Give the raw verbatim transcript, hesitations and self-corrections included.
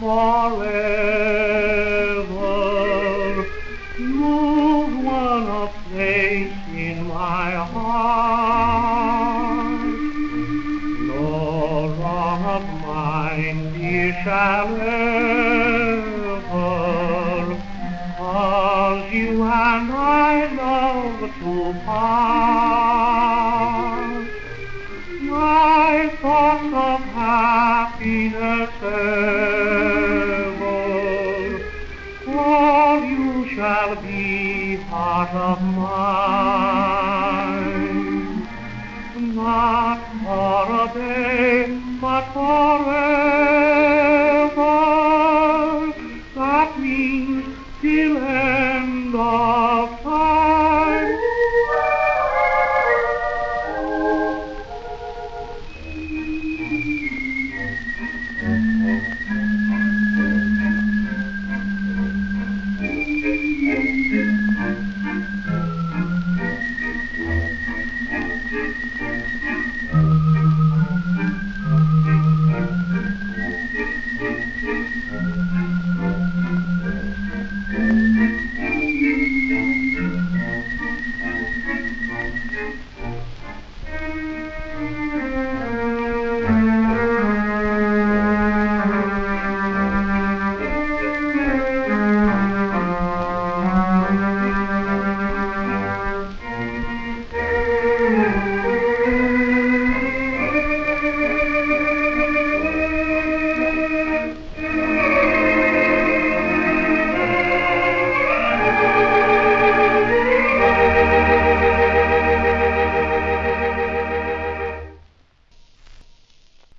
forever. You've won a place in my heart. No wrong of mine, dear, shall ever cause you and I love to part. My thoughts of happiness ever, for you shall be part of mine, not for a day, but forever.